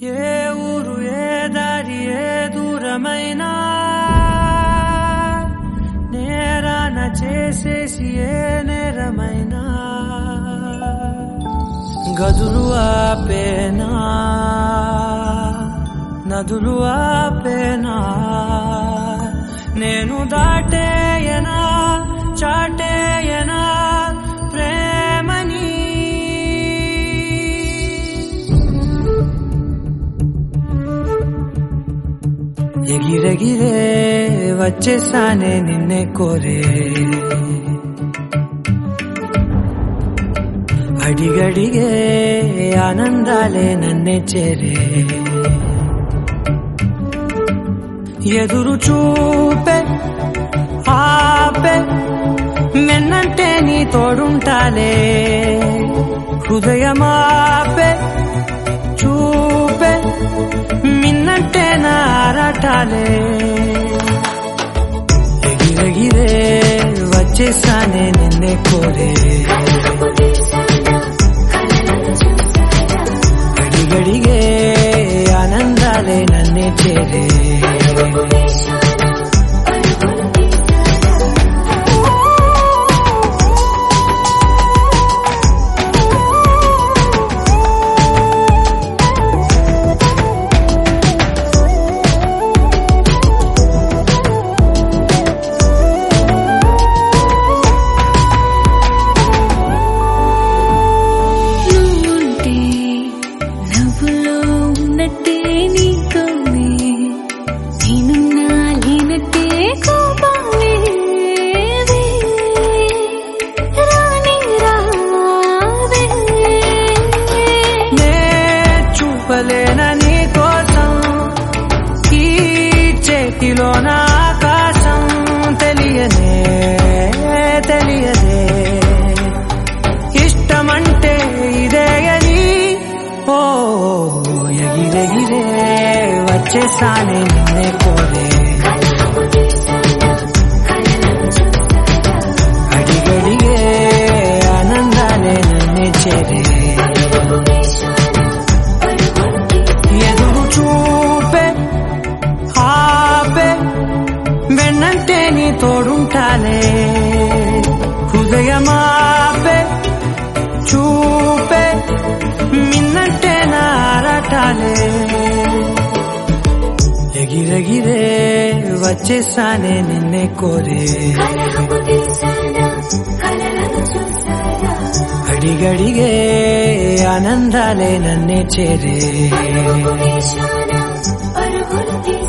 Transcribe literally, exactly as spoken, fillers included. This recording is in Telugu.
ఏ ఊరు ఏ దారి ఏ దూరమైనా నేరాన చేసేసి ఏ నేరమైనా గదులు ఆపేనా నదులు ఆపేనా నేను దాటేయనా చాటేయనా ప్రేమని ఎగిరెగిరే వచ్చేసానే నిన్నే కోరే అడిగడిగే ఆనందాలే నన్నే చేరే ఎదురు చూపే ఆపే నిన్నంటే నీ తోడుంటాలే హృదయమాపే చూపే మిన్నంటే నారాటాలే ఎగిరెగిరే వచ్చేసానే నిన్నే కోరే అడిగడిగే ఆనందాలే నన్నే చేరే నీ కోసం ఈ చేతిలో నా ఆకాశం తెలియనే తెలియదే ఇష్టమంటే ఇదేయని ఓ ఎగిరెగిరే వచ్చేసానే నిన్నే కోరే అడిగడిగే ఆనందాలే నన్నే చేరే వెన్నంటే నీ తోడుంటాలే హృదయమాపే చూపే మిన్నంటే నారాటాలే ఎగిరెగిరే వచ్చేసానే నిన్నే కోరే అడిగడిగే ఆనందాలే నన్నే చేరే